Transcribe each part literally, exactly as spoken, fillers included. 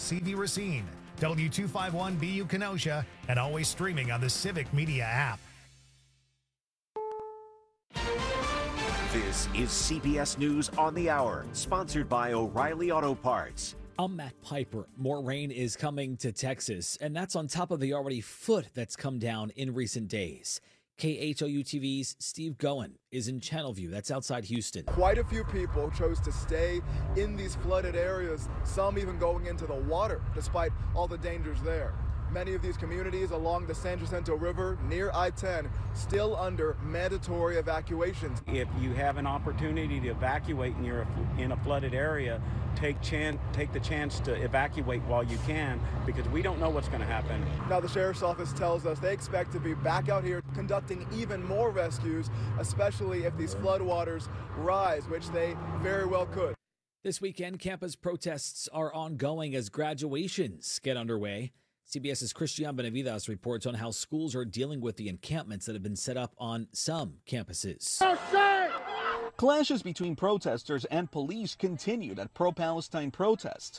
C V Racine, W two fifty-one B U Kenosha, and always streaming on the Civic Media app. This is C B S News on the Hour, sponsored by O'Reilly Auto Parts. I'm Matt Piper. More rain is coming to Texas, and that's on top of the already foot that's come down in recent days. K H O U T V's Steve Goen is in Channelview. That's outside Houston. Quite a few people chose to stay in these flooded areas, some even going into the water, despite all the dangers there. Many of these communities along the San Jacinto River near I ten still under mandatory evacuations. If you have an opportunity to evacuate and you're in a flooded area, take chan- take the chance to evacuate while you can, because we don't know what's going to happen. Now the Sheriff's Office tells us they expect to be back out here conducting even more rescues, especially if these floodwaters rise, which they very well could. This weekend, campus protests are ongoing as graduations get underway. CBS's Christian Benavides reports on how schools are dealing with the encampments that have been set up on some campuses. Clashes between protesters and police continued at pro-Palestine protests.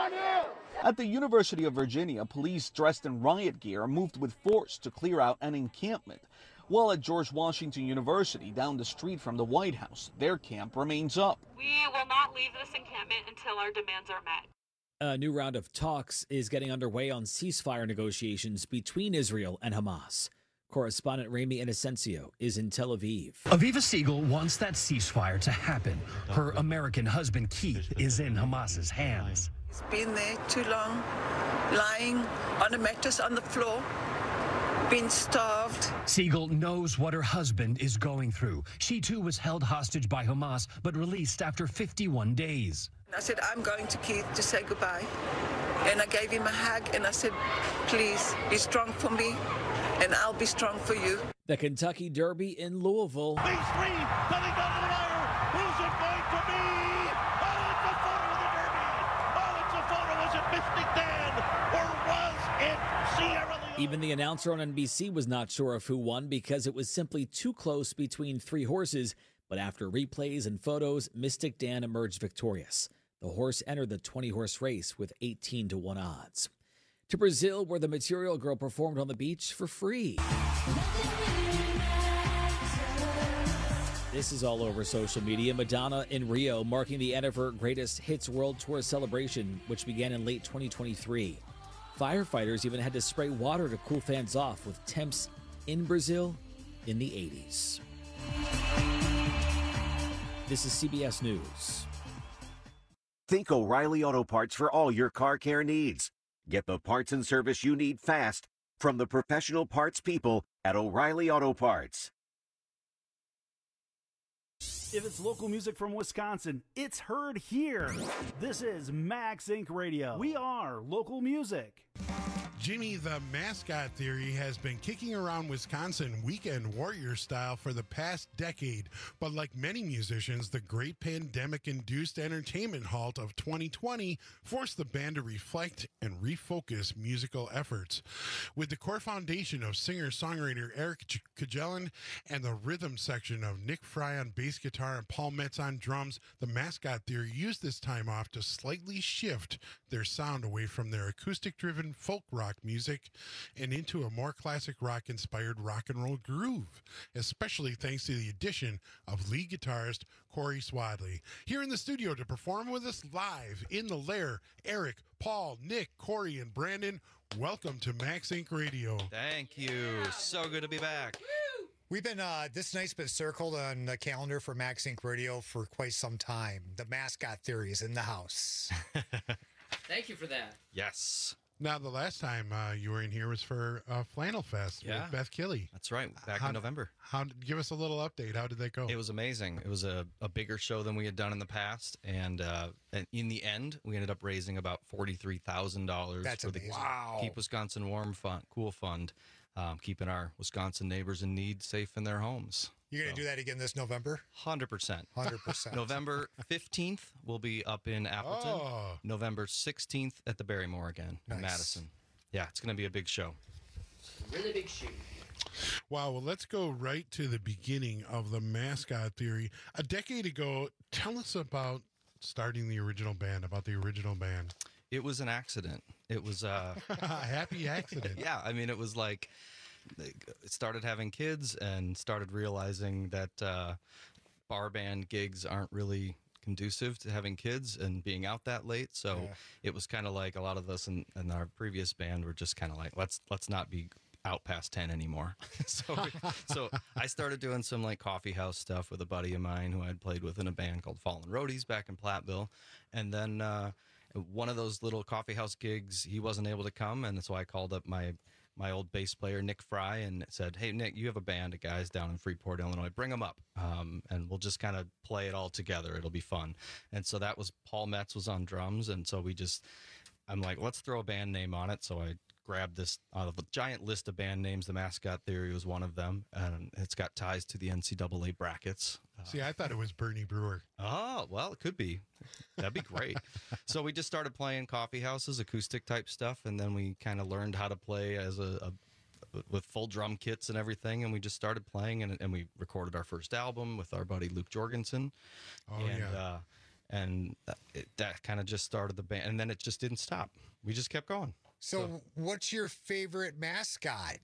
At the University of Virginia, police dressed in riot gear moved with force to clear out an encampment. While at George Washington University, down the street from the White House, their camp remains up. We will not leave this encampment until our demands are met. A new round of talks is getting underway on ceasefire negotiations between Israel and Hamas. Correspondent Rami Inocencio is in Tel Aviv. Aviva Siegel wants that ceasefire to happen. Her American husband, Keith, is in Hamas's hands. He's been there too long, lying on a mattress on the floor, been starved. Siegel knows what her husband is going through. She, too, was held hostage by Hamas, but released after fifty-one days. I said, I'm going to Keith to say goodbye. And I gave him a hug and I said, please be strong for me and I'll be strong for you. The Kentucky Derby in Louisville. These three coming down the wire. Who's it going to be? Oh, it's a photo of the Derby. Oh, it's a photo. Was it Mystic Dan or was it Sierra Leone? Even the announcer on N B C was not sure of who won because it was simply too close between three horses. But after replays and photos, Mystic Dan emerged victorious. The horse entered the twenty-horse race with eighteen to one odds. To Brazil, where the Material Girl performed on the beach for free. This is all over social media. Madonna in Rio, marking the end of her Greatest Hits World Tour celebration, which began in late twenty twenty-three. Firefighters even had to spray water to cool fans off with temps in Brazil in the eighties. This is C B S News. Think O'Reilly Auto Parts for all your car care needs. Get the parts and service you need fast from the professional parts people at O'Reilly Auto Parts. If it's local music from Wisconsin, it's heard here. This is Max Inc Radio. We are local music. Jimmy the Mascot Theory has been kicking around Wisconsin weekend warrior style for the past decade. But like many musicians, the great pandemic-induced entertainment halt of twenty twenty forced the band to reflect and refocus musical efforts. With the core foundation of singer-songwriter Eric Kajelan and the rhythm section of Nick Fry on bass guitar and Paul Metz on drums, the Mascot Theory used this time off to slightly shift their sound away from their acoustic-driven folk rock music and into a more classic rock inspired rock and roll groove, especially thanks to the addition of lead guitarist Corey Swadley. Here in the studio to perform with us live in the lair, Eric, Paul, Nick, Corey, and Brandon. Welcome to Max Inc Radio. Thank you. So good to be back. We've been, uh, this night's been circled on the calendar for Max Inc Radio for quite some time. The Mascot Theory is in the house. Thank you for that. Yes. Now, the last time uh, you were in here was for uh, Flannel Fest yeah. with Beth Killey. That's right, back how, in November. How? Give us a little update. How did that go? It was amazing. It was a, a bigger show than we had done in the past, and, uh, and in the end, we ended up raising about forty-three thousand dollars That's for amazing. the Wow. Keep Wisconsin Warm Fund, Cool Fund, um, keeping our Wisconsin neighbors in need safe in their homes. You're going to so. do that again this November? one hundred percent. one hundred percent. November fifteenth, we'll be up in Appleton. Oh. November sixteenth at the Barrymore again Nice. in Madison. Yeah, it's going to be a big show. Really big shoe. Wow, well, let's go right to the beginning of the Mascot Theory. A decade ago, tell us about starting the original band, about the original band. It was an accident. It was uh, a happy accident. Yeah, I mean, it was like it started having kids and started realizing that uh, bar band gigs aren't really conducive to having kids and being out that late. So Yeah. it was kind of like a lot of us in, in our previous band were just kind of like, let's let's not be out past ten anymore. so so I started doing some like coffee house stuff with a buddy of mine who I'd played with in a band called Fallen Roadies back in Platteville. And then uh, one of those little coffee house gigs, he wasn't able to come, and so I called up my my old bass player Nick Fry and said, "Hey Nick, you have a band of guys down in Freeport, Illinois. Bring them up, um, and we'll just kind of play it all together. It'll be fun." And so that was Paul Metz was on drums, and so we just, I'm like, let's throw a band name on it. So I grabbed this out of a giant list of band names. The Mascot Theory was one of them, and it's got ties to the N C double A brackets. See, I thought it was Bernie Brewer. Oh, well, it could be. That'd be great. So we just started playing coffee houses, acoustic type stuff, and then we kind of learned how to play as a, a with full drum kits and everything, and we just started playing, and, and we recorded our first album with our buddy Luke Jorgensen. Oh, and, yeah. Uh, and it, that kind of just started the band, and then it just didn't stop. We just kept going. So, so. what's your favorite mascot?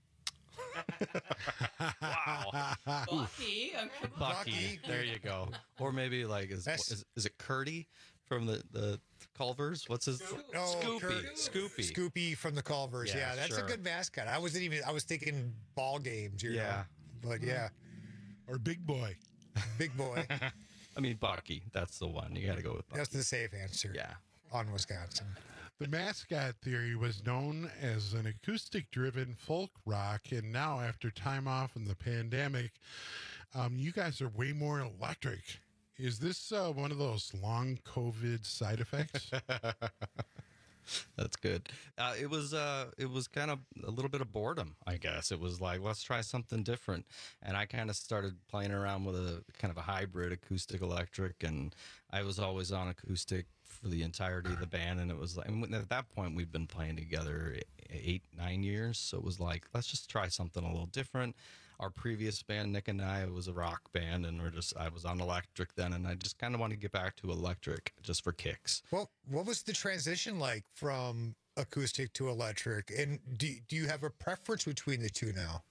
Wow. Bucky. Okay. Bucky. There you go. Or maybe like, is is, is it Curdy from the, the Culvers? What's his? Oh, Scoopy. Kurt, Scoopy. Scoopy from the Culvers. Yeah, Yeah, that's sure. a good mascot. I wasn't even, I was thinking ball games, you Yeah. know. But yeah. Or Big Boy. Big Boy. I mean, Bucky. That's the one. You got to go with Bucky. That's the safe answer. Yeah. On Wisconsin. The Mascot Theory was known as an acoustic-driven folk rock, and now after time off and the pandemic, um, you guys are way more electric. Is this uh, one of those long COVID side effects? That's good. Uh, it was uh, it was kind of a little bit of boredom, I guess. It was like, let's try something different. And I kind of started playing around with a kind of a hybrid acoustic electric, and I was always on acoustic for the entirety of the band. And it was like, and at that point, we'd been playing together eight, nine years. So it was like, let's just try something a little different. Our previous band, Nick and I, was a rock band, and we're just, I was on electric then, and I just kind of wanted to get back to electric just for kicks. Well, what was the transition like from acoustic to electric? And do, do you have a preference between the two now?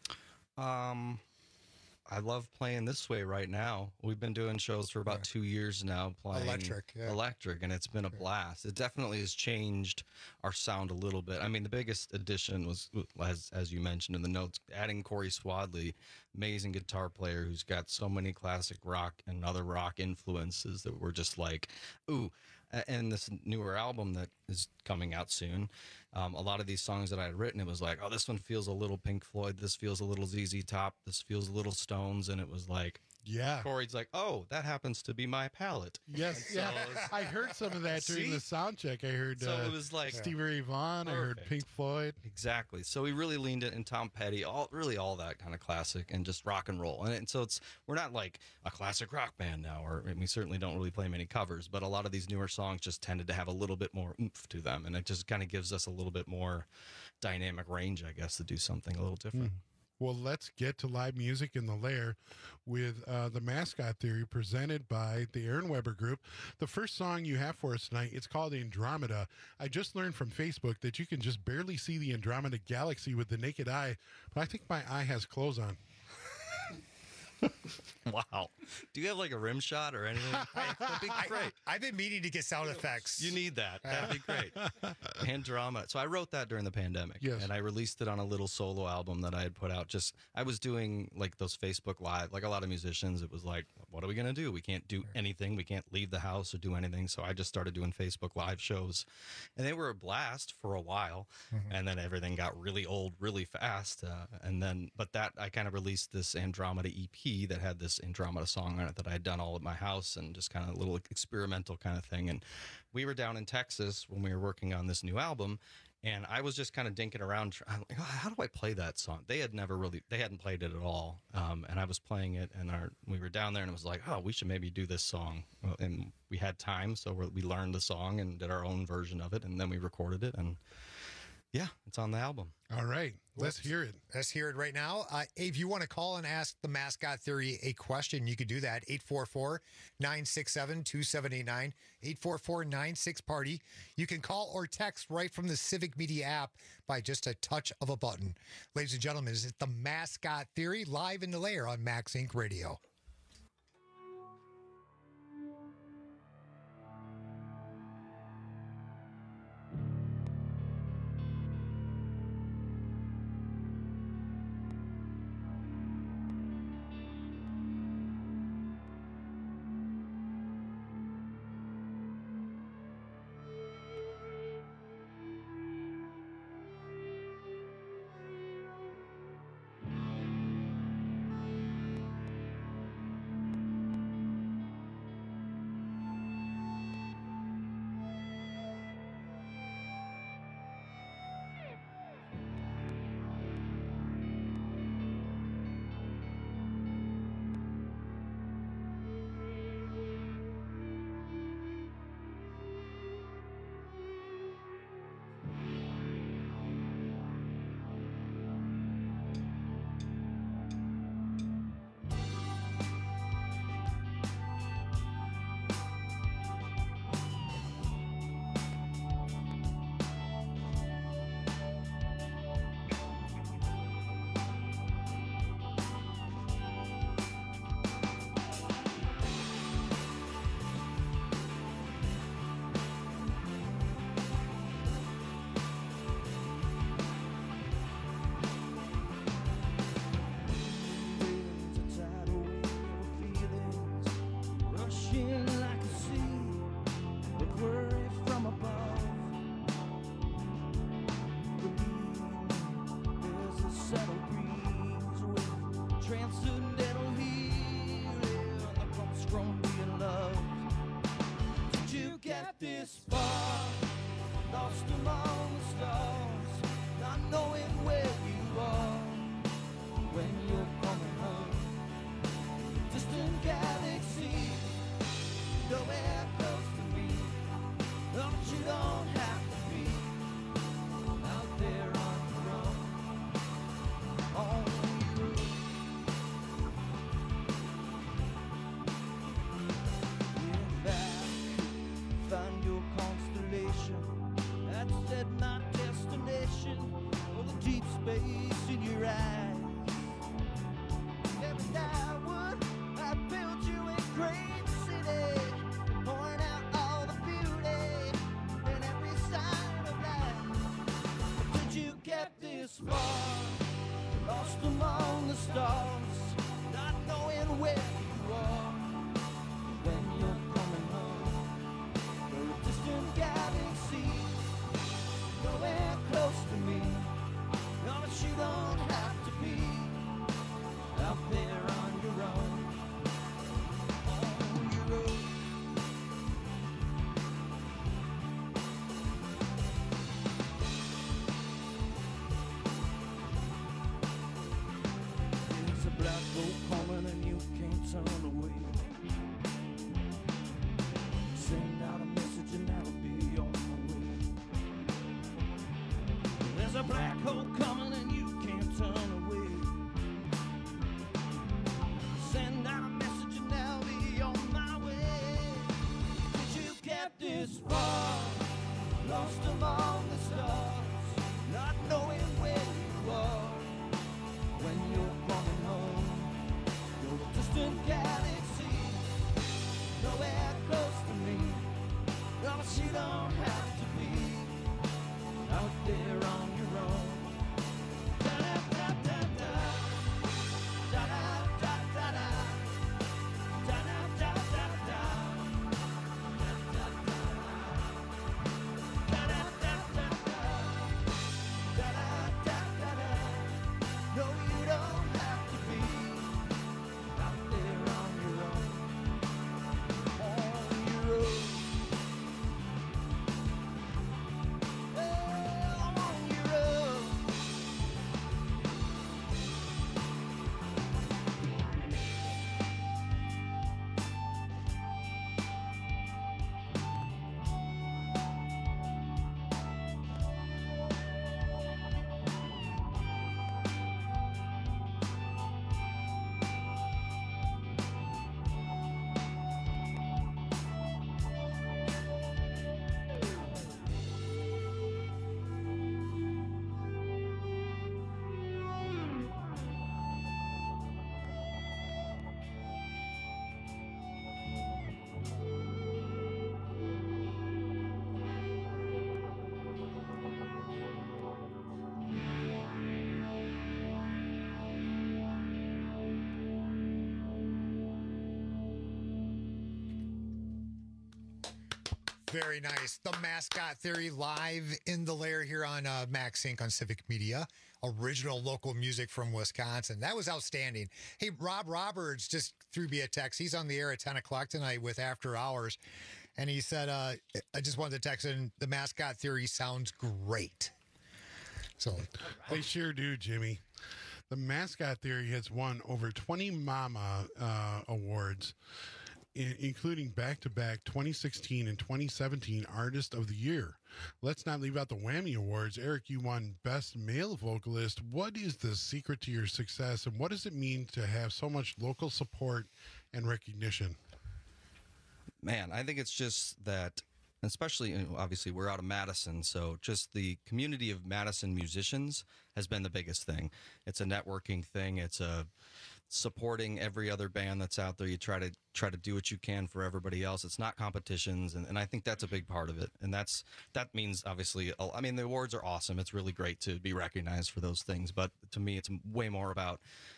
Um, I love playing this way right now. We've been doing shows for about two years now, playing Electric, yeah. electric, and it's been a blast. It definitely has changed our sound a little bit. I mean, the biggest addition was, as as you mentioned in the notes, adding Corey Swadley, amazing guitar player who's got so many classic rock and other rock influences that we're just like, ooh. And this newer album that is coming out soon, um, a lot of these songs that I had written, it was like, oh, this one feels a little Pink Floyd. This feels a little Z Z Top. This feels a little Stones. And it was like, yeah. Corey's like, oh, that happens to be my palette. Yes, So yeah. it's- I heard some of that during See? the sound check. I heard So uh, it was like Stevie Ray Vaughan. I heard Perfect. Pink Floyd. Exactly. So we really leaned it in Tom Petty, all really all that kind of classic and just rock and roll. And, and so it's we're not like a classic rock band now, or and we certainly don't really play many covers, but a lot of these newer songs just tended to have a little bit more oomph to them, and it just kind of gives us a little bit more dynamic range, I guess, to do something a little different. Mm. Well, let's get to live music in the Lair with uh, the Mascot Theory presented by the Aaron Weber Group. The first song you have for us tonight, it's called Andromeda. I just learned from Facebook that you can just barely see the Andromeda Galaxy with the naked eye, but I think my eye has clothes on. Wow. Do you have like a rim shot or anything? That'd be great. I, I've been meaning to get sound effects. You need that. That'd be great. Andromeda. So I wrote that during the pandemic. Yes. And I released it on a little solo album that I had put out. Just I was doing like those Facebook Live, like a lot of musicians. It was like, what are we gonna do? We can't do anything. We can't leave the house or do anything. So I just started doing Facebook Live shows, and they were a blast for a while. Mm-hmm. And then everything got really old really fast. Uh, and then, but that I kind of released this Andromeda E P that had this Andromeda song on it that I had done all at my house, and just kind of a little experimental kind of thing. And we were down in Texas when we were working on this new album, and I was just kind of dinking around. I'm like, oh, how do I play that song? They had never really, they hadn't played it at all. Um, and I was playing it, and our, we were down there, and it was like, oh, we should maybe do this song. Well, and we had time, so we we learned the song and did our own version of it, and then we recorded it, and Yeah, it's on the album. All right. Let's hear it. Let's hear it right now. Uh, if you want to call and ask the Mascot Theory a question, you could do that. eight four four, nine six seven, two seven eight nine, eight four four, nine six, party. You can call or text right from the Civic Media app by just a touch of a button. Ladies and gentlemen, this is the Mascot Theory live in the lair on Max Inc Radio. You don't have to be out there on your own. Very nice. The Mascot Theory live in the lair here on uh, Max Inc on Civic Media. Original local music from Wisconsin. That was outstanding. Hey, Rob Roberts just threw me a text. He's on the air at ten o'clock tonight with After Hours. And he said, uh, I just wanted to text in, the Mascot Theory sounds great. So They sure do, Jimmy. The Mascot Theory has won over twenty Mama uh, awards, I- including back-to-back twenty sixteen and twenty seventeen Artist of the Year. Let's not leave out the Whammy Awards. Eric, you won Best Male Vocalist. What is the secret to your success, and what does it mean to have so much local support and recognition? Man, I think it's just that, especially, you know, obviously, we're out of Madison, so just the community of Madison musicians has been the biggest thing. It's a networking thing. It's a supporting every other band that's out there. You try to try to do what you can for everybody else. It's not competitions, and, and I think that's a big part of it. And that's that means, obviously, I mean, the awards are awesome. It's really great to be recognized for those things, but to me, it's way more about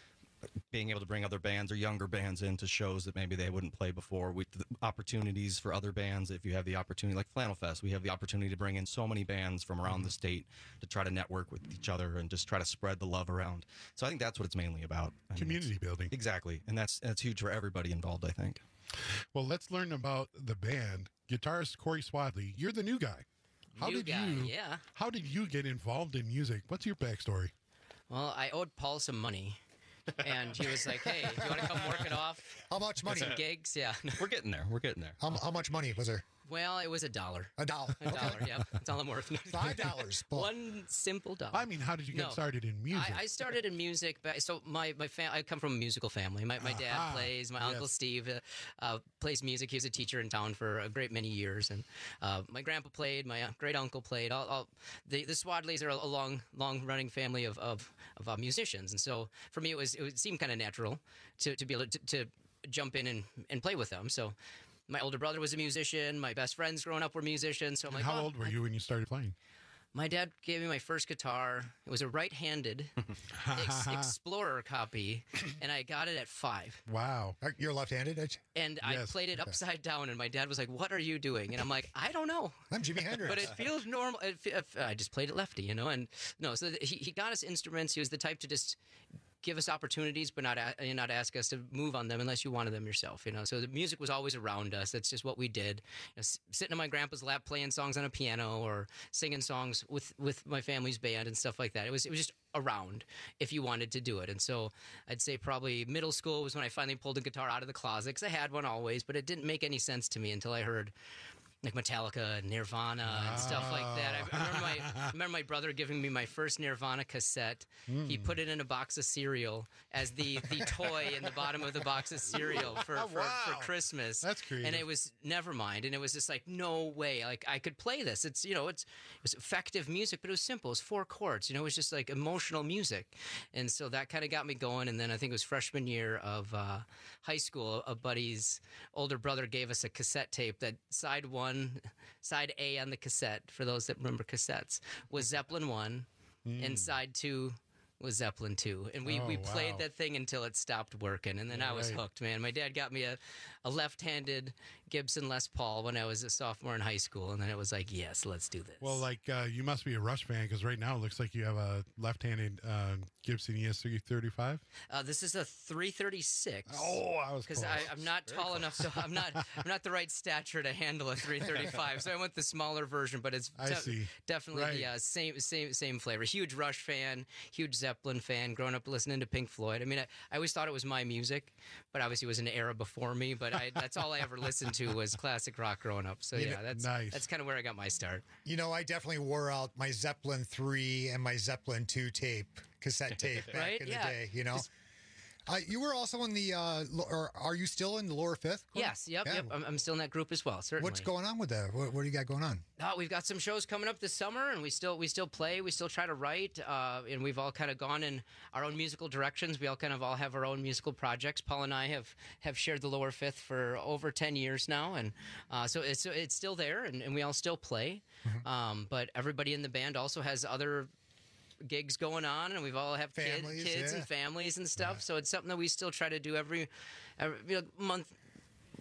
being able to bring other bands or younger bands into shows that maybe they wouldn't play before. We, the opportunities for other bands, if you have the opportunity, like Flannel Fest, we have the opportunity to bring in so many bands from around the state to try to network with each other and just try to spread the love around. So I think that's what it's mainly about. And community building. Exactly. And that's that's huge for everybody involved, I think. Well, let's learn about the band. Guitarist Corey Swadley, you're the new guy. How New did guy, you, yeah. How did you get involved in music? What's your backstory? Well, I owed Paul some money. And he was like, hey, do you want to come work it off? How much money? Some gigs, yeah. We're getting there. We're getting there. How, how much money was there? Well, it was a dollar. A dollar. A dollar, yeah. That's all I'm worth. Five dollars. One simple dollar. I mean, how did you get No. started in music? I, I started in music, but so my my fam- I come from a musical family. My my dad Aha, plays. My yes. uncle Steve uh, uh, plays music. He was a teacher in town for a great many years, and uh, my grandpa played. My great uncle played. All, all the the Swadleys are a long long running family of of, of uh, musicians, and so for me it was it would seem kind of natural to, to be able to, to jump in and, and play with them. So. My older brother was a musician. My best friends growing up were musicians. So I'm And like, how oh, old were you when you started playing? My dad gave me my first guitar. It was a right-handed Ex- Explorer copy, and I got it at five. Wow. You're left-handed, aren't you? And I Yes. played it Okay. upside down, and my dad was like, "What are you doing?" And I'm like, "I don't know." I'm Jimi Hendrix. But it feels normal. It, fe- I just played it lefty, you know. And no, so th- he he got us instruments. He was the type to just give us opportunities, but not a- not ask us to move on them unless you wanted them yourself, you know. So the music was always around us. That's just what we did. You know, s- sitting in my grandpa's lap, playing songs on a piano, or singing songs with, with my family's band and stuff like that. It was it was just around if you wanted to do it. And so I'd say probably middle school was when I finally pulled a guitar out of the closet, because I had one always, but it didn't make any sense to me until I heard like Metallica and Nirvana and stuff like that. I remember my, I remember my brother giving me my first Nirvana cassette. He Hmm. put it in a box of cereal as the, the toy in the bottom of the box of cereal for, Oh, for, wow. for Christmas. That's creative. And it was Nevermind. And it was just like, no way. Like, I could play this. It's, you know, it's, it was effective music, but it was simple. It was four chords. You know, it was just like emotional music. And so that kind of got me going. And then I think it was freshman year of uh, high school, a buddy's older brother gave us a cassette tape that side one, side A on the cassette, for those that remember cassettes, was Zeppelin one, and side two was Zeppelin two. And we, Oh, we played wow. that thing until it stopped working. And then I was Right. hooked, man. My dad got me a, a left-handed Gibson Les Paul when I was a sophomore in high school. And then it was like, yes, let's do this. Well, like, uh, you must be a Rush fan, because right now it looks like you have a left-handed uh, Gibson E S three thirty-five. Uh, this is a three thirty-six. Oh, I was because close. I'm not tall enough, so I'm not I'm not the right stature to handle a three thirty-five. So I went the smaller version, but it's I see. definitely Right. the uh, same same same flavor. Huge Rush fan, huge Zeppelin fan. Growing up listening to Pink Floyd. I mean, I, I always thought it was my music, but obviously it was an era before me. But I, that's all I ever listened to was classic rock growing up. So You yeah, know- that's Nice. that's kind of where I got my start. You know, I definitely wore out my Zeppelin three and my Zeppelin two tape, cassette tape back Right? in Yeah. the day, you know? Uh, you were also in the, uh, lo- or are you still in the lower fifth? Corey? Yes, yep, Yeah. yep. I'm, I'm still in that group as well. Certainly. What's going on with that? What, what do you got going on? Uh, we've got some shows coming up this summer, and we still we still play. We still try to write, uh, and we've all kind of gone in our own musical directions. We all kind of all have our own musical projects. Paul and I have, have shared the Lower Fifth for over ten years now, and uh, so it's it's still there, and, and we all still play. Um, but everybody in the band also has other gigs going on, and we've all have kid, Families, kids yeah. and families and stuff. So it's something that we still try to do every, every you know, month.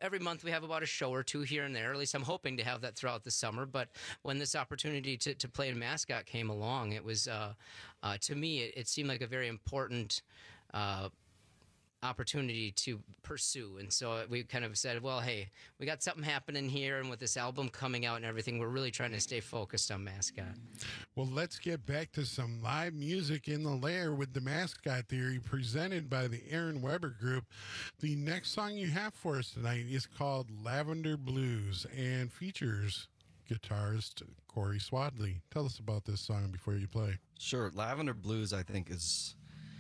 every month we have about a show or two here and there. At least I'm hoping to have that throughout the summer. But when this opportunity to, to play in Mascot came along, it was, uh, uh, to me, it, it seemed like a very important uh, opportunity to pursue. And so we kind of said, well, hey, we got something happening here, and with this album coming out and everything, we're really trying to stay focused on Mascot. Well, let's get back to some live music in the lair with the Mascot Theory presented by the Aaron Weber Group. The next song you have for us tonight is called Lavender Blues and features guitarist Corey Swadley. Tell us about this song before you play. Sure. Lavender Blues, I think, is...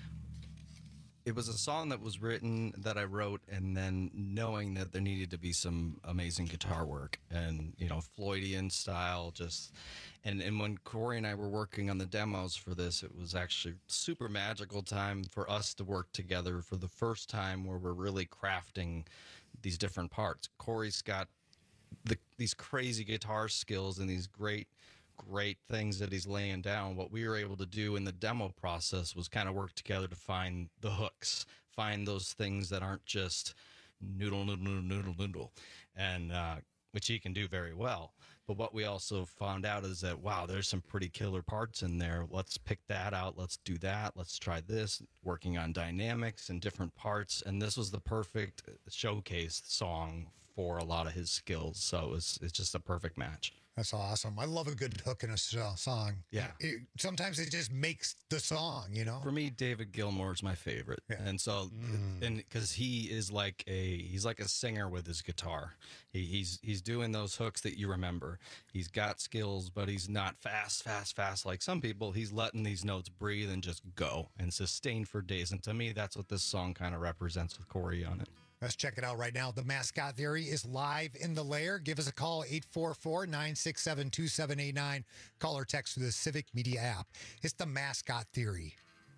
It was a song that was written, that I wrote, and then knowing that there needed to be some amazing guitar work and, you know, Floydian style, just, and, and when Corey and I were working on the demos for this, it was actually super magical time for us to work together for the first time where we're really crafting these different parts. Corey's got the, these crazy guitar skills and these great great things that he's laying down. What we were able to do in the demo process was kind of work together to find the hooks, find those things that aren't just noodle, noodle, noodle, noodle, noodle, and uh, which he can do very well. But what we also found out is that, wow, there's some pretty killer parts in there. Let's pick that out. Let's do that. Let's try this, working on dynamics and different parts. And this was the perfect showcase song for a lot of his skills. So it was, it's just a perfect match. That's awesome. I love a good hook in a so- song. Yeah. It, sometimes it just makes the song, you know? For me, David Gilmour is my favorite. Yeah. And so, mm. and because he is like a, he's like a singer with his guitar. He, he's, he's doing those hooks that you remember. He's got skills, but he's not fast, fast, fast like some people. He's letting these notes breathe and just go and sustain for days. And to me, that's what this song kind of represents with Corey on it. Let's check it out right now. The Mascot Theory is live in the lair. Give us a call, eight four four, nine six seven, two seven eight nine. Call or text through the Civic Media app. It's the Mascot Theory.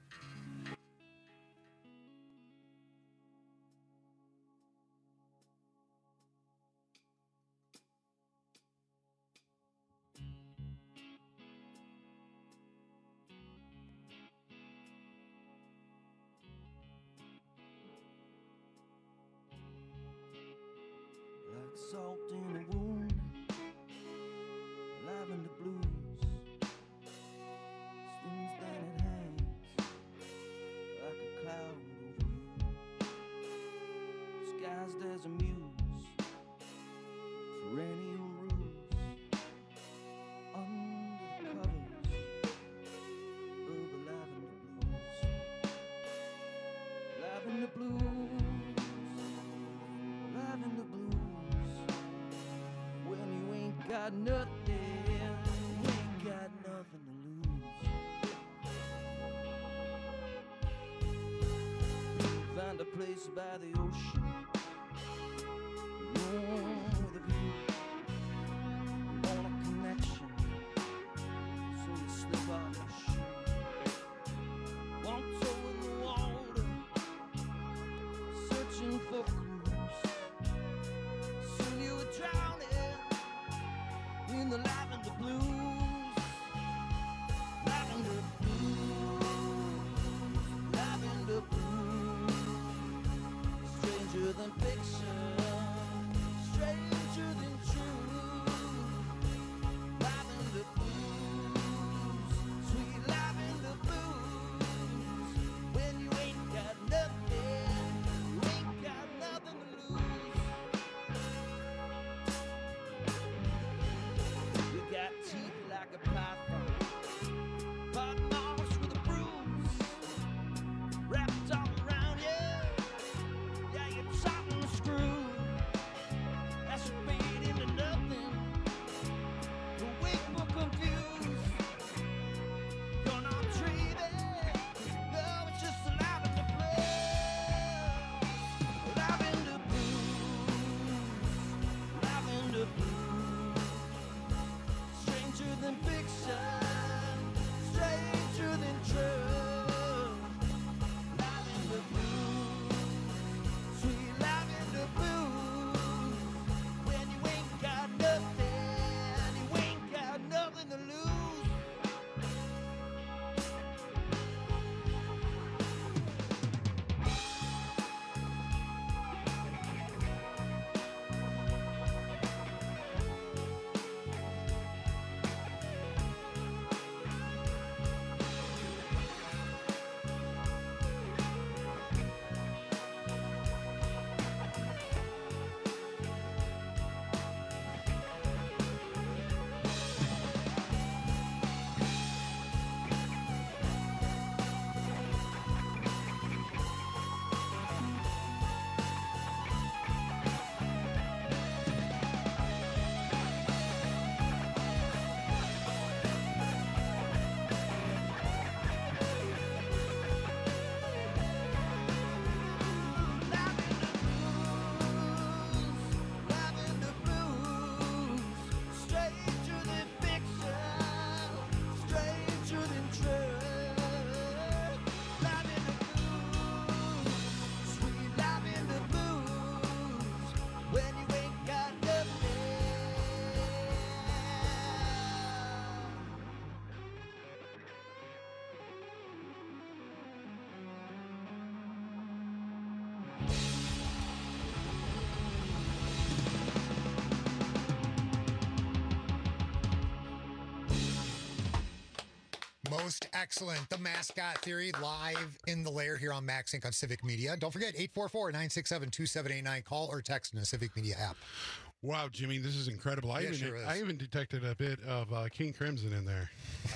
Salt in a wound, lavender blues, stings that it hangs like a cloud over you, disguised as a muse, perennial ruse, under the covers of the lavender blues, lavender blues, lavender blues. Got nothing, you ain't got nothing to lose. Find a place by the ocean, room with a view. You want a connection, so you slip off your shoe. One toe in the water, searching for clues. Soon you were drowning in the lavender blues, lavender blues, lavender blues. Stranger Most excellent. The Mascot Theory live in the lair here on Max Inc on Civic Media. Don't forget, eight four four, nine six seven, two seven eight nine. Call or text in the Civic Media app. Wow, Jimmy, this is incredible. I, Yeah, even, sure is. I even detected a bit of uh, King Crimson in there.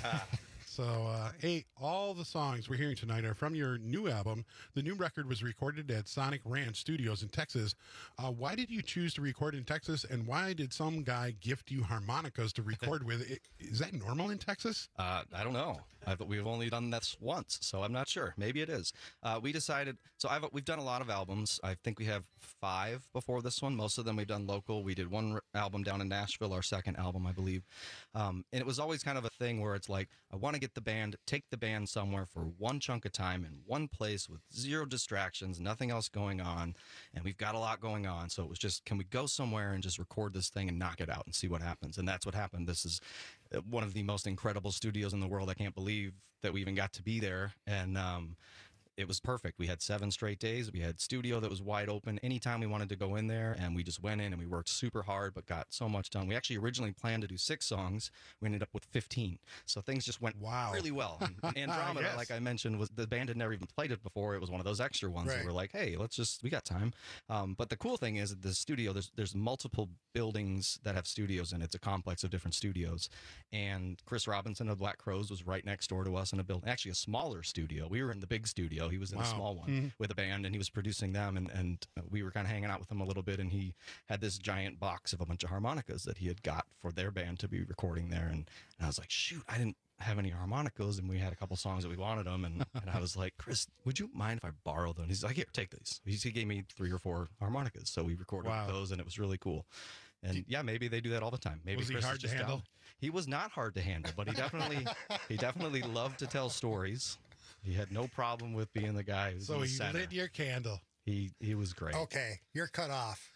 So, uh, hey, all the songs we're hearing tonight are from your new album. The new record was recorded at Sonic Ranch Studios in Texas. Uh, why did you choose to record in Texas, and why did some guy gift you harmonicas to record with? I- Is that normal in Texas? Uh, I don't know. I've, we've only done this once, so I'm not sure. Maybe it is. Uh, we decided. So I've, we've done a lot of albums. I think we have five before this one. Most of them we've done local. We did one r- album down in Nashville, our second album, I believe. Um, and it was always kind of a thing where it's like, I want to get the band, take the band somewhere for one chunk of time in one place with zero distractions, nothing else going on, and we've got a lot going on. So it was just, can we go somewhere and just record this thing and knock it out and see what happens? And that's what happened. This is uh, one of the most incredible studios in the world. I can't believe that we even got to be there. And um, it was perfect. We had seven straight days. We had studio that was wide open anytime we wanted to go in there, and we just went in and we worked super hard, but got so much done. We actually originally planned to do six songs. We ended up with fifteen. So things just went wow. really well. And Andromeda, Yes. like I mentioned, was the band had never even played it before. It was one of those extra ones Right. that were like, hey, let's just, we got time. Um, but the cool thing is that the studio, there's, there's multiple buildings that have studios in it. It's a complex of different studios. And Chris Robinson of Black Crowes was right next door to us in a building, actually a smaller studio. We were in the big studio. He was in Wow. a small one Mhm. with a band, and he was producing them. And, and we were kind of hanging out with him a little bit. And he had this giant box of a bunch of harmonicas that he had got for their band to be recording there. And, and I was like, shoot, I didn't have any harmonicas, and we had a couple songs that we wanted them, and, and I was like, Chris, would you mind if I borrow them? He's like, here, take these. He he gave me three or four harmonicas, so we recorded Wow. those, and it was really cool. And yeah, maybe they do that all the time. Maybe Was he Chris is hard to just down. handle? He was not hard to handle, but he definitely he definitely loved to tell stories. He had no problem with being the guy who's So in the he center. lit your candle. He he was great. Okay, you're cut off.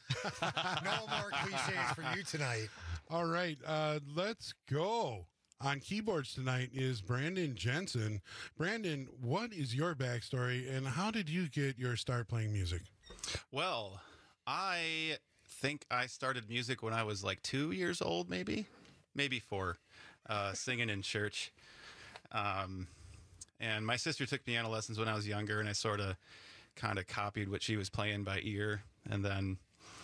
No more cliches for you tonight. All right, uh, let's go. On keyboards tonight is Brandon Jensen. Brandon, what is your backstory, and how did you get your start playing music? Well, I think I started music when I was like two years old, maybe, maybe four, uh, singing in church. Um, and my sister took piano lessons when I was younger, and I sort of kind of copied what she was playing by ear. And then,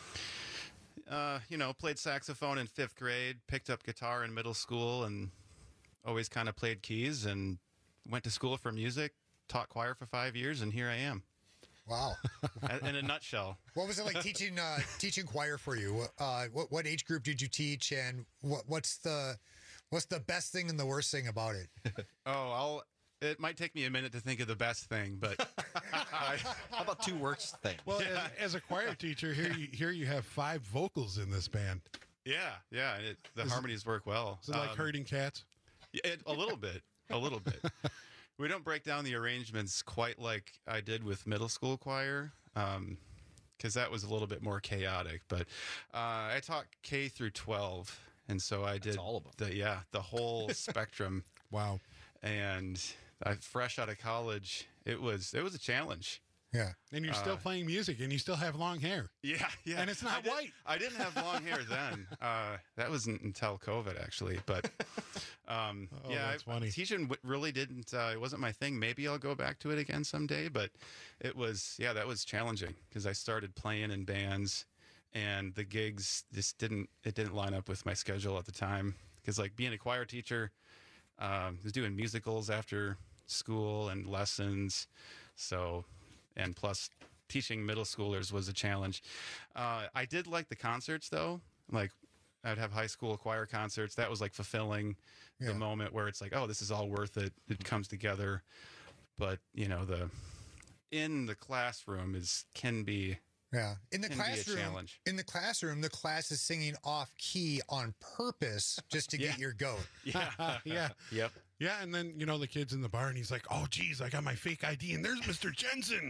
uh, you know, played saxophone in fifth grade, picked up guitar in middle school, and always kind of played keys, and went to school for music, taught choir for five years, and here I am. Wow. In a nutshell. What was it like teaching uh, teaching choir for you? Uh, what what age group did you teach, and what what's the what's the best thing and the worst thing about it? Oh, I'll. It might take me a minute to think of the best thing, but I, how about two worst things? Well, as, as a choir teacher, here you, here you have five vocals in this band. Yeah, yeah, it, the Is it- harmonies work well. Is it like Um, herding cats? It, a little bit, a little bit. We don't break down the arrangements quite like I did with middle school choir, because that was a little bit more chaotic. But uh, I taught K through twelve, and so I did all of them. The, yeah, the whole spectrum. Wow! And I, fresh out of college, it was it was a challenge. Yeah, and you're still Uh, playing music, and you still have long hair. Yeah, yeah, and it's not I did- white. I didn't have long hair then. Uh, that wasn't until COVID, actually. But um, Oh, yeah, that's I, funny. teaching w- really didn't. Uh, it wasn't my thing. Maybe I'll go back to it again someday. But it was, yeah, that was challenging because I started playing in bands, and the gigs just didn't. It didn't line up with my schedule at the time because, like, being a choir teacher, um, was doing musicals after school and lessons, so and plus. Teaching middle schoolers was a challenge. Uh, I did like the concerts though. Like I'd have high school choir concerts. That was like fulfilling Yeah. the moment where it's like, oh, this is all worth it. It comes together. But you know, the in the classroom is can be Yeah, in the can be a classroom, challenge. in the classroom, the class is singing off key on purpose just to get your goat. Yeah, yeah. Yep. Yeah, and then, you know, the kid's in the bar, and he's like, oh, geez, I got my fake I D, and there's Mister Jensen.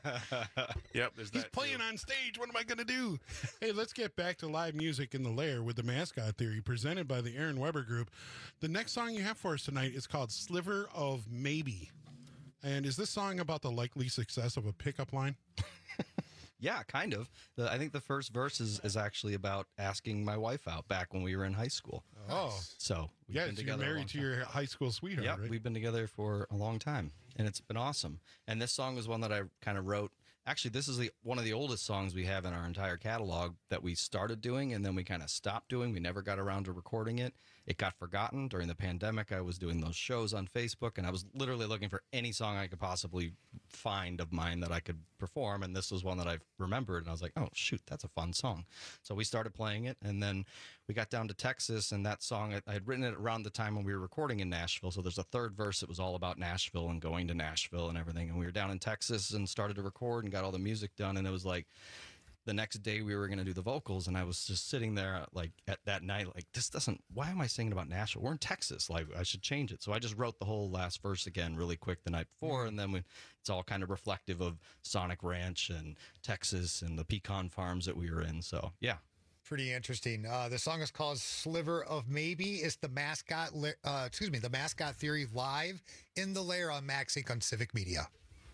Yep, there's He's that playing too. on stage. What am I going to do? Hey, let's get back to live music in the lair with the Mascot Theory, presented by the Aaron Weber Group. The next song you have for us tonight is called Sliver of Maybe. And is this song about the likely success of a pickup line? Yeah, kind of. The, I think the first verse is, is actually about asking my wife out back when we were in high school. Oh. So we've yeah, been so you're together a long married to time. your high school sweetheart, Yeah, right? we've been together for a long time, and it's been awesome. And this song was one that I kind of wrote. Actually, this is the, one of the oldest songs we have in our entire catalog that we started doing, and then we kind of stopped doing. We never got around to recording it. It got forgotten during the pandemic. I was doing those shows on Facebook, and I was literally looking for any song I could possibly find of mine that I could perform, and this was one that I remembered, and I was like, oh, shoot, that's a fun song. So we started playing it, and then we got down to Texas, and that song, I had written it around the time when we were recording in Nashville, so there's a third verse that was all about Nashville and going to Nashville and everything, and we were down in Texas and started to record and got all the music done, and it was like, the next day we were going to do the vocals, and I was just sitting there like at that night, like, this doesn't, why am I singing about Nashville? We're in Texas. Like, I should change it. So I just wrote the whole last verse again really quick the night before. And then we, it's all kind of reflective of Sonic Ranch and Texas and the pecan farms that we were in. So yeah. Pretty interesting. Uh, the song is called Sliver of Maybe. It's the mascot, li- uh, excuse me, the Mascot Theory live in the lair on Max Inc on Civic Media.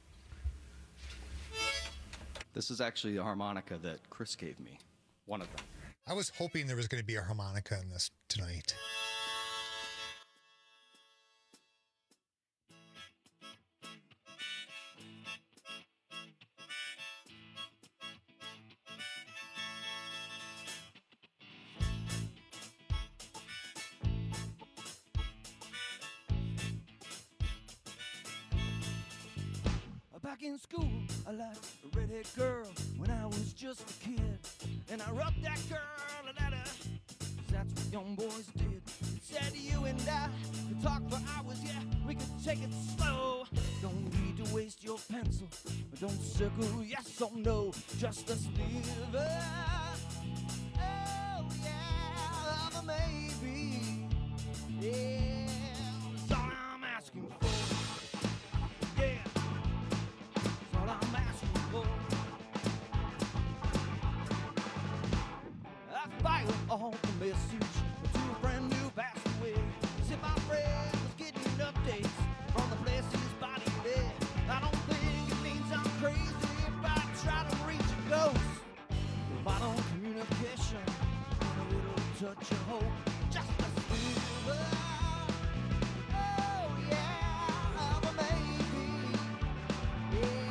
This is actually the harmonica that Chris gave me. One of them. I was hoping there was going to be a harmonica in this tonight. Back in school, I liked a redhead girl when I was just a kid. And I rubbed that girl a letter, 'cause that's what young boys did. It said you and I could talk for hours, yeah, we could take it slow. Don't need to waste your pencil, don't circle yes or no, just a sliver. Oh yeah, of a maybe, yeah, that's all I'm asking for. Yeah. All I'm asking for. I fired all the message to a friend who passed away. Said my friend was getting updates from the place his body lay. I don't think it means I'm crazy if I try to reach a ghost. Vital communication, a little touch of hope, just a sliver. Oh yeah, of a maybe. Yeah.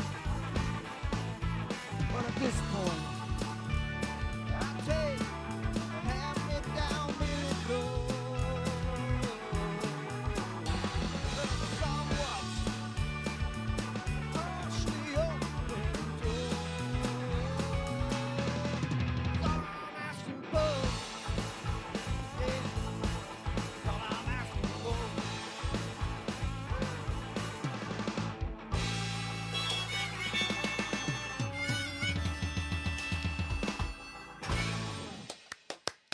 this point, I take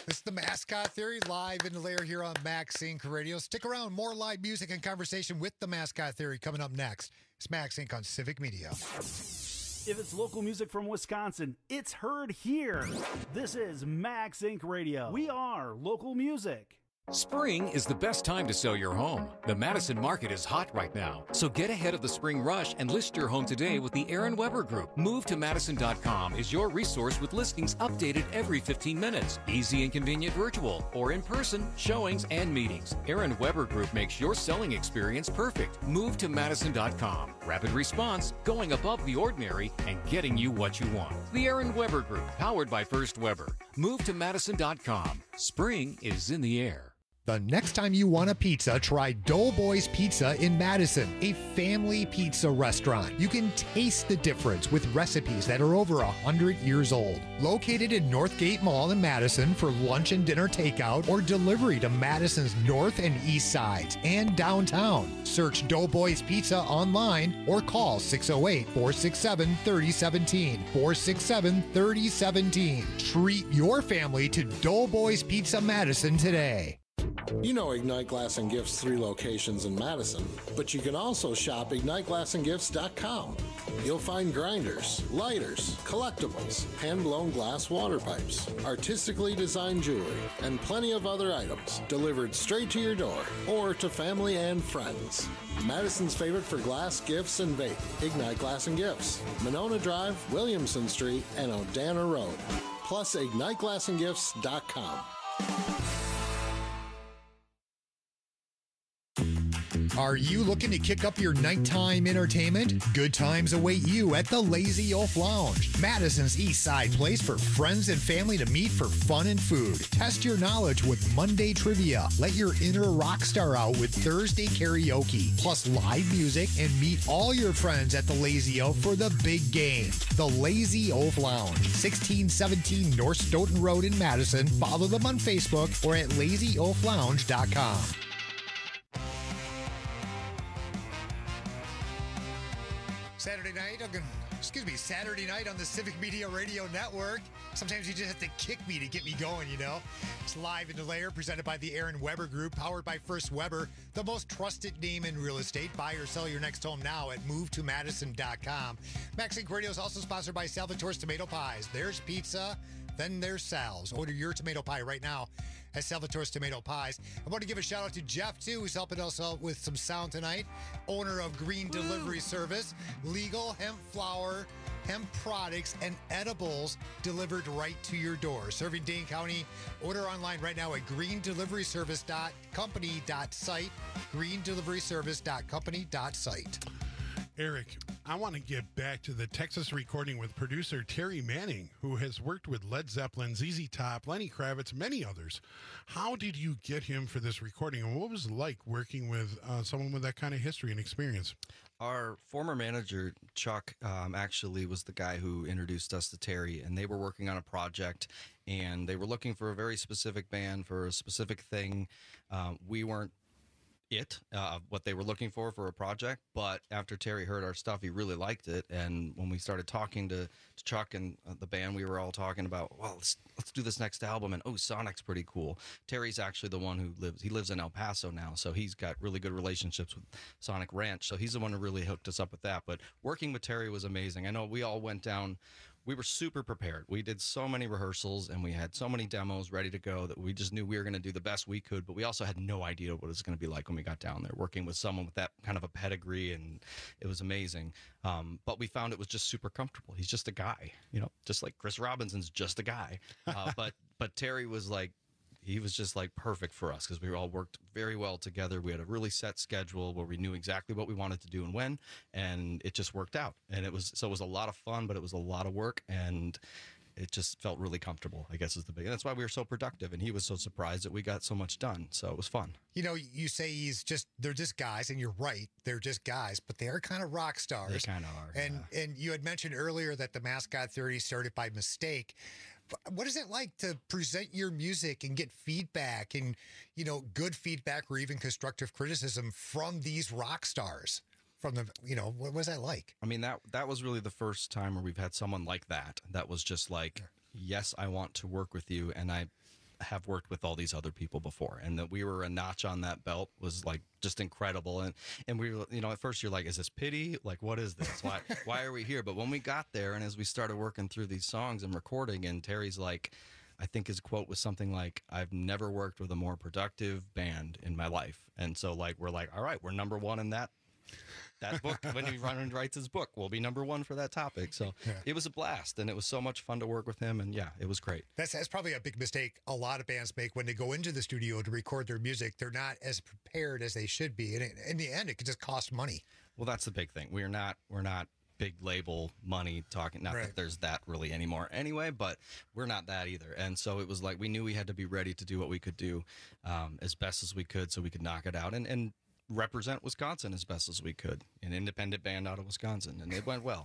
This is the Mascot Theory, live in the lair here on Max Inc Radio. Stick around, more live music and conversation with the Mascot Theory coming up next. It's Max Inc on Civic Media. If it's local music from Wisconsin, it's heard here. This is Max Inc Radio. We are local music. Spring is the best time to sell your home. The Madison market is hot right now, so get ahead of the spring rush and list your home today with the Aaron Weber Group. Move to Madison dot com is your resource with listings updated every fifteen minutes. Easy and convenient virtual or in person showings and meetings. Aaron Weber Group makes your selling experience perfect. Move to Madison dot com. Rapid response, going above the ordinary, and getting you what you want. The Aaron Weber Group, powered by First Weber. Move to Madison dot com. Spring is in the air. The next time you want a pizza, try Doughboys Pizza in Madison, a family pizza restaurant. You can taste the difference with recipes that are over one hundred years old. Located in Northgate Mall in Madison for lunch and dinner takeout or delivery to Madison's north and east sides and downtown. Search Doughboys Pizza online or call six oh eight, four six seven, three oh one seven, four six seven, three oh one seven. Treat your family to Doughboys Pizza Madison today. You know Ignite Glass and Gifts' three locations in Madison, but you can also shop ignite glass and gifts dot com. You'll find grinders, lighters, collectibles, hand-blown glass water pipes, artistically designed jewelry, and plenty of other items delivered straight to your door or to family and friends. Madison's favorite for glass, gifts, and vape, Ignite Glass and Gifts, Monona Drive, Williamson Street, and Odana Road, plus ignite glass and gifts dot com. Are you looking to kick up your nighttime entertainment? Good times await you at the Lazy Oaf Lounge, Madison's East Side place for friends and family to meet for fun and food. Test your knowledge with Monday trivia. Let your inner rock star out with Thursday karaoke, plus live music, and meet all your friends at the Lazy Oaf for the big game. The Lazy Oaf Lounge, sixteen seventeen North Stoughton Road in Madison. Follow them on Facebook or at lazy oaf lounge dot com. Saturday night, I'm gonna, excuse me, Saturday night on the Civic Media Radio Network. Sometimes you just have to kick me to get me going, you know. It's live in the lair, presented by the Aaron Weber Group, powered by First Weber, the most trusted name in real estate. Buy or sell your next home now at move to madison dot com. Max Inc Radio is also sponsored by Salvatore's Tomato Pies. There's pizza, then there's Sal's. Order your tomato pie right now at Salvatore's Tomato Pies. I want to give a shout out to Jeff, too, who's helping us out with some sound tonight. Owner of Green Woo. Delivery Service, legal hemp flour, hemp products, and edibles delivered right to your door. Serving Dane County. Order online right now at green delivery service dot company dot site. green delivery service dot company dot site. Eric, I want to get back to the Texas recording with producer Terry Manning, who has worked with Led Zeppelin, Z Z Top, Lenny Kravitz, many others. How did you get him for this recording, and what was it like working with uh, someone with that kind of history and experience? Our former manager, Chuck, um, actually was the guy who introduced us to Terry, and they were working on a project, and they were looking for a very specific band for a specific thing. Um, we weren't it, uh, what they were looking for for a project, but after Terry heard our stuff, he really liked it, and when we started talking to, to Chuck and uh, the band, we were all talking about, well, let's, let's do this next album, and oh, Sonic's pretty cool. Terry's actually the one who lives, he lives in El Paso now, so he's got really good relationships with Sonic Ranch, so he's the one who really hooked us up with that, but working with Terry was amazing. I know we all went down, we were super prepared. We did so many rehearsals and we had so many demos ready to go that we just knew we were going to do the best we could, but we also had no idea what it was going to be like when we got down there, working with someone with that kind of a pedigree, and it was amazing. Um, but we found it was just super comfortable. He's just a guy, you know, just like Chris Robinson's just a guy. Uh, but, but Terry was like, he was just like perfect for us because we all worked very well together. We had a really set schedule where we knew exactly what we wanted to do and when, and it just worked out. And it was, so it was a lot of fun, but it was a lot of work, and it just felt really comfortable, I guess is the big, and that's why we were so productive. And he was so surprised that we got so much done. So it was fun. You know, you say he's just, they're just guys, and you're right. They're just guys, but they are kind of rock stars. They kind of are. And, yeah. and you had mentioned earlier that the Mascot Theory started by mistake. What is it like to present your music and get feedback and, you know, good feedback or even constructive criticism from these rock stars? From the, you know, what was that like? I mean, that that was really the first time where we've had someone like that. That was just like, yes, I want to work with you. And I, have worked with all these other people before, and that we were a notch on that belt was like just incredible. And and we were, you know, at first you're like, is this pity? Like, what is this? Why why are we here? But when we got there, and as we started working through these songs and recording, and Terry's like, I think his quote was something like, I've never worked with a more productive band in my life. And so like we're like, all right, we're number one in that that book. When he run and writes his book, we'll be number one for that topic. So Yeah. it was a blast, and it was so much fun to work with him. And yeah, it was great. That's that's probably a big mistake a lot of bands make when they go into the studio to record their music. They're not as prepared as they should be, and it, in the end, it could just cost money. Well, that's the big thing. We're not we're not big label money talking. Not Right. that there's that really anymore anyway, but we're not that either. And so it was like we knew we had to be ready to do what we could do um, as best as we could, so we could knock it out and and represent Wisconsin as best as we could. An independent band out of Wisconsin, and it went well.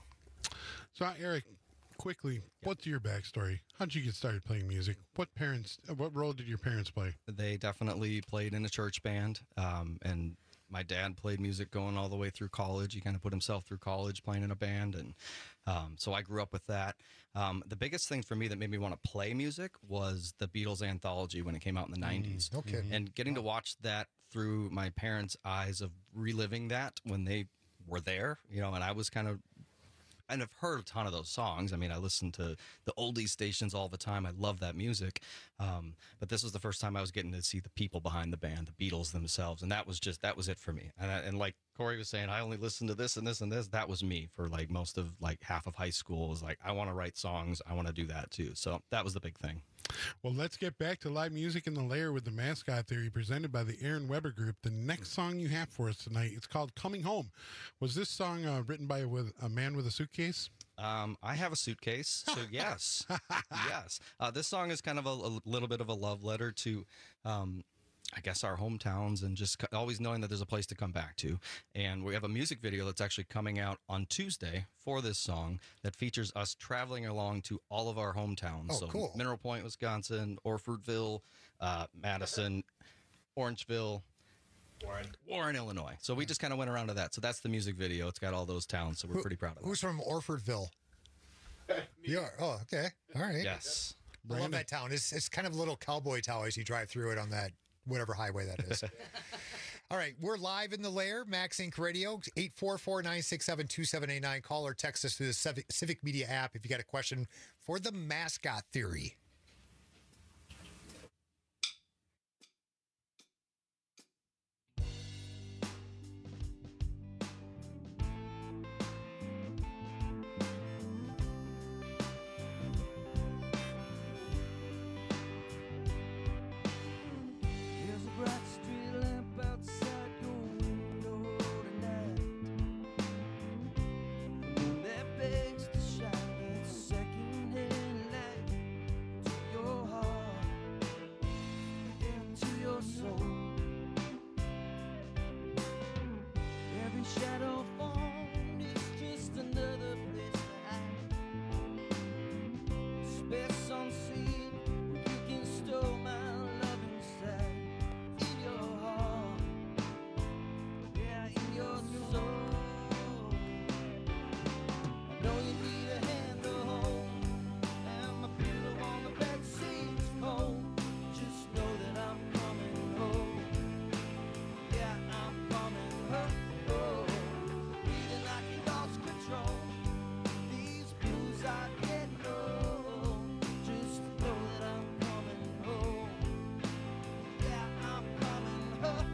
So, Eric, quickly, what's your backstory? How'd you get started playing music? What parents? uh, What role did your parents play? They definitely played in a church band, um, and my dad played music going all the way through college. He kind of put himself through college playing in a band, and um, so I grew up with that. Um, the biggest thing for me that made me want to play music was the Beatles anthology when it came out in the nineties. no kidding. And getting to watch that through my parents' eyes of reliving that when they were there, you know, and I was kind of and I've heard a ton of those songs. I mean, I listen to the oldies stations all the time. I love that music. Um, but this was the first time I was getting to see the people behind the band, the Beatles themselves. And that was just, that was it for me. And, I, and like Corey was saying, I only listened to this and this and this. That was me for like most of like half of high school. It was like, I want to write songs. I want to do that too. So that was the big thing. Well, let's get back to live music in the lair with the Mascot Theory presented by the Aaron Weber Group. The next song you have for us tonight, it's called Coming Home. Was this song uh, written by a, with a man with a suitcase? Um, I have a suitcase, so yes, yes. Uh, this song is kind of a, a little bit of a love letter to, um, I guess, our hometowns, and just c- always knowing that there's a place to come back to. And we have a music video that's actually coming out on Tuesday for this song that features us traveling along to all of our hometowns. Oh, so cool. Mineral Point, Wisconsin, Orfordville, uh, Madison, Orangeville. Warren. Warren, Illinois. So we just kind of went around to that. So that's the music video. It's got all those towns, so we're Who- pretty proud of it. Who's from Orfordville? You are. Oh, okay. All right. Yes. I love that town. It's it's kind of a little cowboy town as you drive through it on that whatever highway that is. All right, we're live in the lair, Max Inc Radio, eight four four, nine six seven, two seven eight nine. Call or text us through the Civic, Civic Media app if you got a question for the Mascot Theory. There's a bright street lamp outside your window tonight. The moon that begs to shine its second-hand light to your heart and to your soul. Every shadow formed is just another place to hide. Space unseen, you can store my love inside. In your heart, yeah, in your soul. I know you need a hand to hold, and my pillow on the bed seems cold. Just know that I'm coming home. Yeah, I'm coming home. Feeling like you lost control. These blues I get low. Just know that I'm coming home. Yeah, I'm coming home.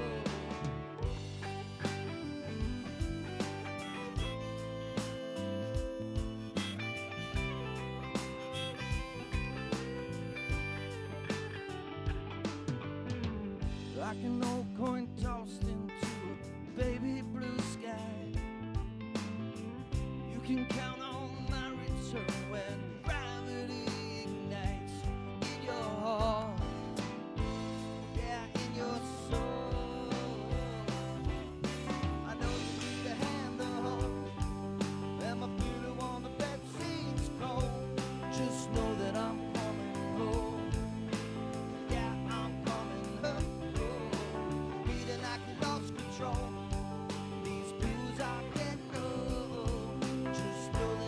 Like an old coin tossed into a baby blue sky. You can count on my return when gravity ignites in your heart. Yeah, in your soul. I know you need a hand to hold, and my pillow on the bed seems cold. Just know that I'm coming home. Yeah, I'm coming home. Feeling like you lost control. These blues I get low. Just know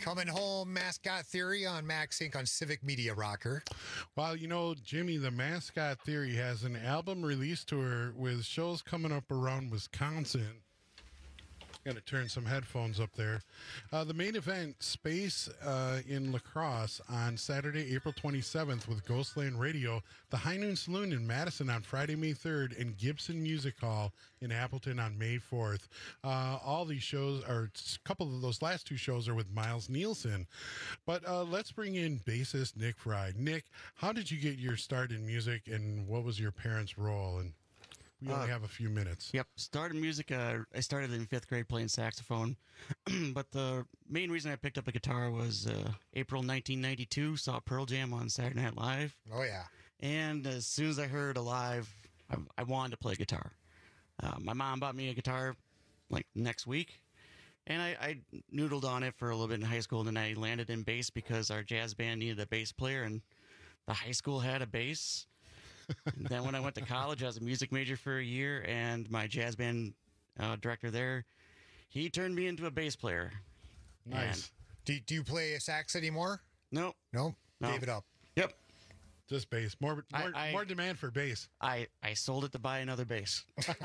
Coming home, Mascot Theory on Max Inc on Civic Media Rocker. Well, you know, Jimmy, the Mascot Theory has an album release tour with shows coming up around Wisconsin. Got to turn some headphones up there. Uh, the main event, Space uh, in La Crosse, on Saturday, April twenty-seventh with Ghostland Radio, the High Noon Saloon in Madison on Friday, May third, and Gibson Music Hall in Appleton on May fourth. Uh, all these shows, are a couple of those last two shows are with Miles Nielsen. But uh, let's bring in bassist Nick Fry. Nick, how did you get your start in music, and what was your parents' role? And we only Uh, have a few minutes. Yep. Started music. Uh, I started in fifth grade playing saxophone, but the main reason I picked up a guitar was uh, April nineteen ninety-two. Saw Pearl Jam on Saturday Night Live. Oh yeah. And as soon as I heard Alive, I, I wanted to play guitar. Uh, my mom bought me a guitar like next week, and I, I noodled on it for a little bit in high school. And then I landed in bass because our jazz band needed a bass player, and the high school had a bass. And then when I went to college, I was a music major for a year, and my jazz band uh, director there, he turned me into a bass player. Nice. Do, do you play sax anymore? No. No? No. Gave it up. Yep. Just bass. More more, I- I- more demand for bass. I, I sold it to buy another bass.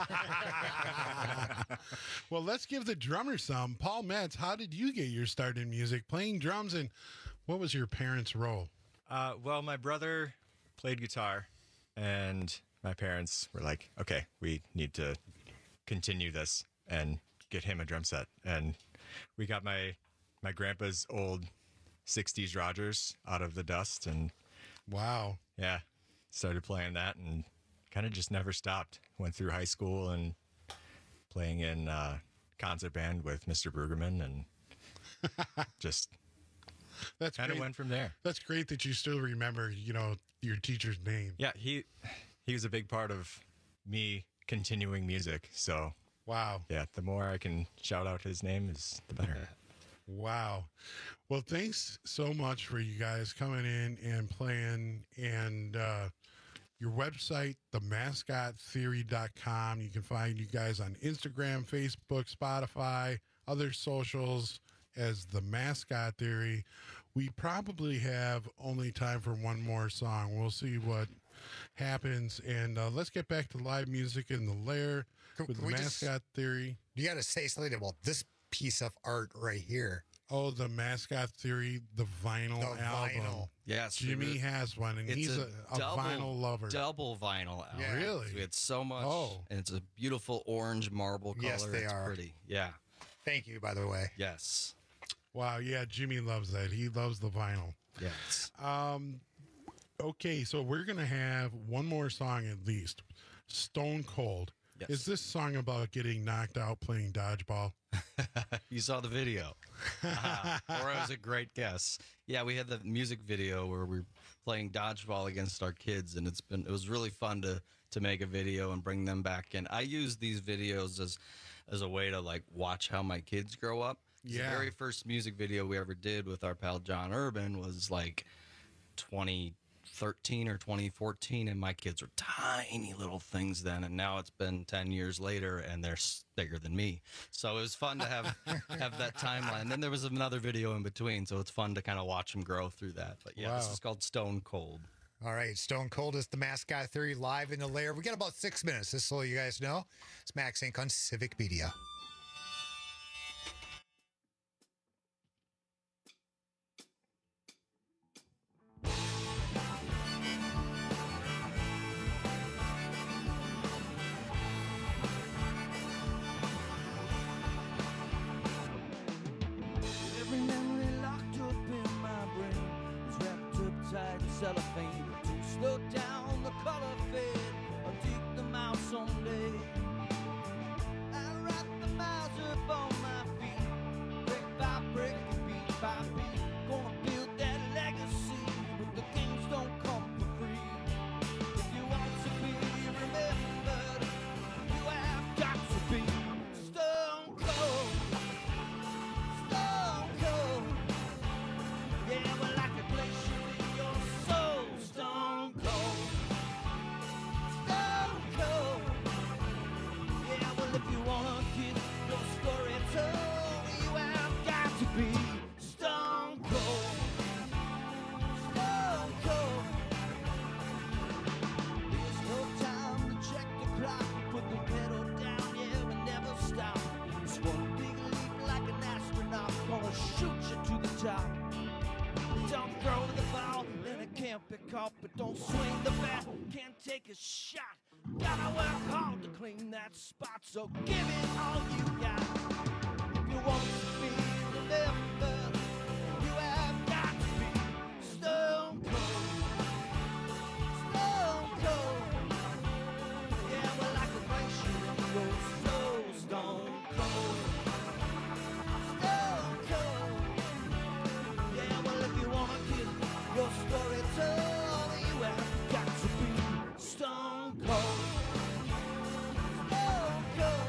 Well, let's give the drummer some. Paul Metz, how did you get your start in music, playing drums, and what was your parents' role? Uh, well, my brother played guitar, and my parents were like, okay, we need to continue this and get him a drum set. And we got my my grandpa's old sixties Rogers out of the dust, and wow, yeah, started playing that and kind of just never stopped. Went through high school and playing in uh, concert band with Mister Brueggemann, and just That's kind of great. went from there. That's great that you still remember, you know, your teacher's name. Yeah, he he was a big part of me continuing music. So wow, yeah, the more I can shout out his name, is the better. Wow. Well, thanks so much for you guys coming in and playing. And uh, your website, the mascot theory dot com. You can find you guys on Instagram, Facebook, Spotify, other socials as The Mascot Theory. We probably have only time for one more song. We'll see what happens. And uh, let's get back to live music in the Lair Can- with can The we just- Mascot Theory. You got to say something about this piece of art right here. Oh, the Mascot Theory, the vinyl The album. vinyl. Yes, Jimmy we- has one, and it's he's a, a double, vinyl lover. Double vinyl album. Yeah. Really? We had so much. Oh. And it's a beautiful orange marble color. Yes, they it's are. pretty. Yeah. Thank you, by the way. Yes. Wow, yeah, Jimmy loves that. He loves the vinyl. Yes. Um, okay, so we're gonna have one more song at least. Stone Cold. Yes. Is this song about getting knocked out playing dodgeball? You saw the video. Uh, or it was a great guess. Yeah, we had the music video where we were playing dodgeball against our kids, and it's been it was really fun to to make a video and bring them back in. I use these videos as as a way to like watch how my kids grow up. 'Cause Yeah. The very first music video we ever did with our pal John Urban was like twenty thirteen or twenty fourteen, and my kids were tiny little things then, and now it's been ten years later and they're s- bigger than me. So it was fun to have have that timeline. And then there was another video in between, so it's fun to kind of watch them grow through that. But yeah, this Wow. is called Stone Cold. All right, Stone Cold is the Mascot Theory live in the Lair. We got about six minutes, just so you guys know. It's Max Inc on Civic Media. Every memory locked up in my brain is wrapped up tight in cellophane. To slow down the color fade, I'll dig them out someday. I write the miles up on my feet, break by break, beat by beat. Gonna build that legacy, but the games don't come for free. If you want to be remembered, you have got to be stone cold. Stone cold. Yeah, we're like a glacier in your soul. Stone cold. caught, but don't swing the bat. Can't take a shot. Gotta work hard to clean that spot. So give it all you got. If you want to be remembered, you have got to be stone cold. Stone cold. Yeah, well, like a glacier, you're so stone cold. Stone cold. Yeah, well, if you want to get your story told, you have got to be stone cold. Stone cold.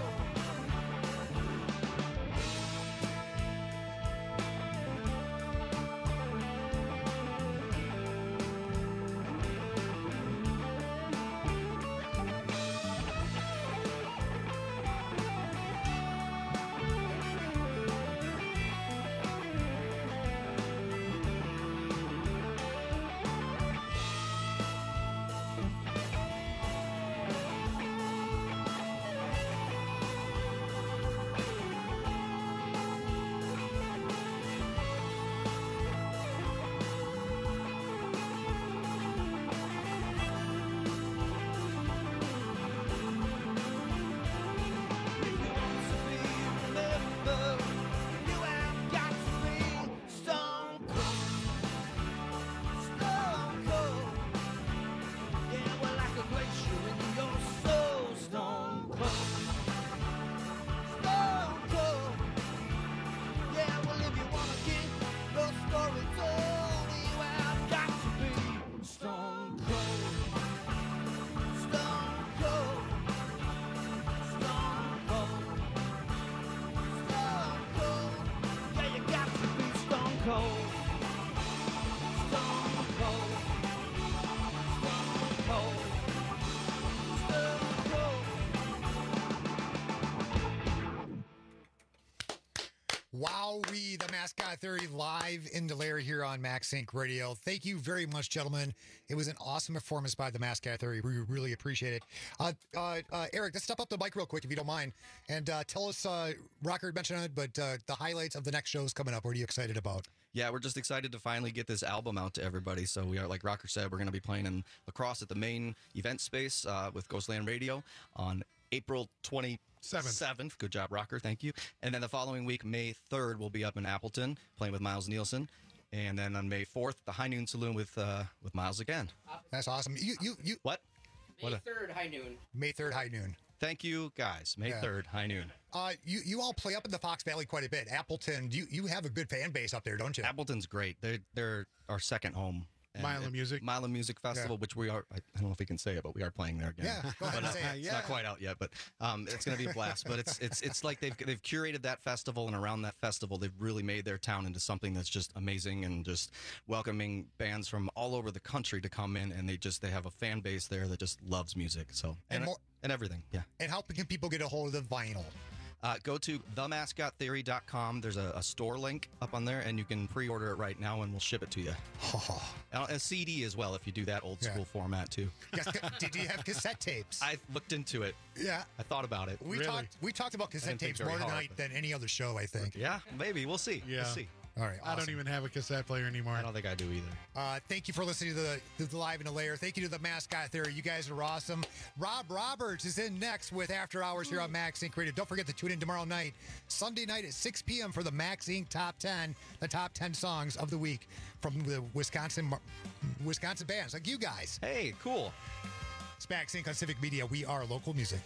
Wowee, the Mascot Theory live in Delaire here on Max Inc Radio. Thank you very much, gentlemen. It was an awesome performance by the Mascot Theory. We really appreciate it. Uh, uh, uh, Eric, let's step up the mic real quick if you don't mind, and uh, tell us, uh, Rocker mentioned it, but uh, the highlights of the next shows coming up. What are you excited about? Yeah, we're just excited to finally get this album out to everybody. So we are, like Rocker said, we're going to be playing in La Crosse at the main event space uh, with Ghostland Radio on April twenty-seventh. Good job, Rocker. Thank you. And then the following week, May third, we'll be up in Appleton playing with Miles Nielsen. And then on May fourth, the High Noon Saloon with uh, with Miles again. That's awesome. You, you, you. What? May What a- third, high noon. May third, high noon. Thank you, guys. May Yeah. third, high noon. Uh, you, you all play up in the Fox Valley quite a bit. Appleton, you, you have a good fan base up there, don't you? Appleton's great. They're, they're our second home. And Mile of Music. Mile of Music Festival, Yeah. which we are, I don't know if we can say it, but we are playing there again. Yeah, go ahead But, and uh, say it. It's Yeah. not quite out yet, but um, it's going to be a blast. But it's it's it's like they've they've curated that festival, and around that festival, they've really made their town into something that's just amazing and just welcoming bands from all over the country to come in, and they just they have a fan base there that just loves music. So And and more- and everything, yeah. And how can people get a hold of the vinyl? Uh, go to the mascot theory dot com. There's a, a store link up on there, and you can pre-order it right now, and we'll ship it to you. And a C D as well, if you do that old Yeah. school format too. Yes, did you have cassette tapes? I looked into it. Yeah. I thought about it. We talked we talked about I cassette didn't think tapes very more hard, tonight but- than any other show, I think. Yeah, maybe. We'll see. Yeah. We'll see. All right, I don't awesome. even have a cassette player anymore. I don't think I do either. Uh, thank you for listening to the, to the Live in the Lair. Thank you to the Mascot Theory. You guys are awesome. Rob Roberts is in next with After Hours here on Max Inc Radio. Don't forget to tune in tomorrow night, Sunday night at six p.m. for the Max Inc Top ten, the top ten songs of the week from the Wisconsin Wisconsin bands like you guys. Hey, cool. It's Max Inc on Civic Media. We are local music.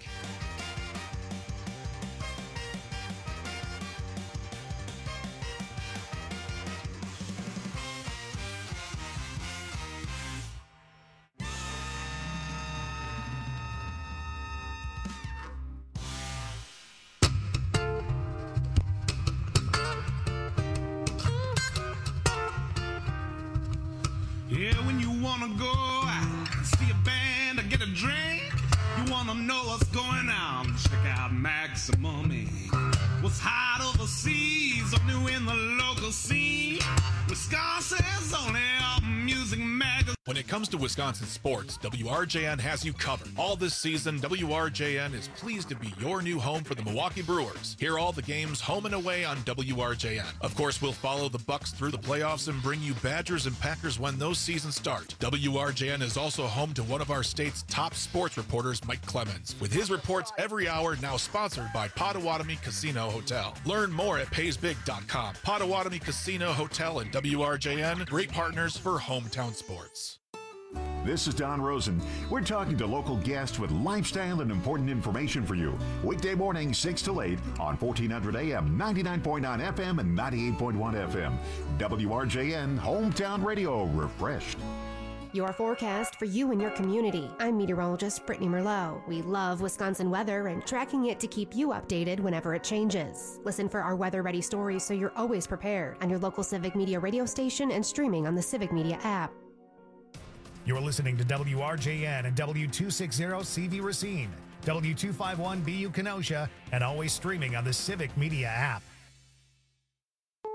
Yeah, when you wanna go out, see a band or get a drink, you wanna know what's going on, check out Maximum Incorporated. What's hot overseas or new in the local scene, Wisconsin's only music Losing magazine. When it comes to Wisconsin sports, W R J N has you covered. All this season, W R J N is pleased to be your new home for the Milwaukee Brewers. Hear all the games home and away on W R J N. Of course, we'll follow the Bucks through the playoffs and bring you Badgers and Packers when those seasons start. W R J N is also home to one of our state's top sports reporters, Mike Clemens, with his reports every hour, now sponsored by Potawatomi Casino Hotel. Learn more at pays big dot com. Potawatomi Casino Hotel and W R J N, great partners for hometown sports. This is Don Rosen. We're talking to local guests with lifestyle and important information for you. Weekday morning, six to eight on fourteen hundred A M, ninety-nine point nine F M, and ninety-eight point one F M. W R J N, Hometown Radio, refreshed. Your forecast for you and your community. I'm meteorologist Brittany Merlot. We love Wisconsin weather and tracking it to keep you updated whenever it changes. Listen for our weather-ready stories so you're always prepared on your local Civic Media radio station and streaming on the Civic Media app. You're listening to W R J N and W two sixty C V Racine, W two fifty-one B U Kenosha, and always streaming on the Civic Media app.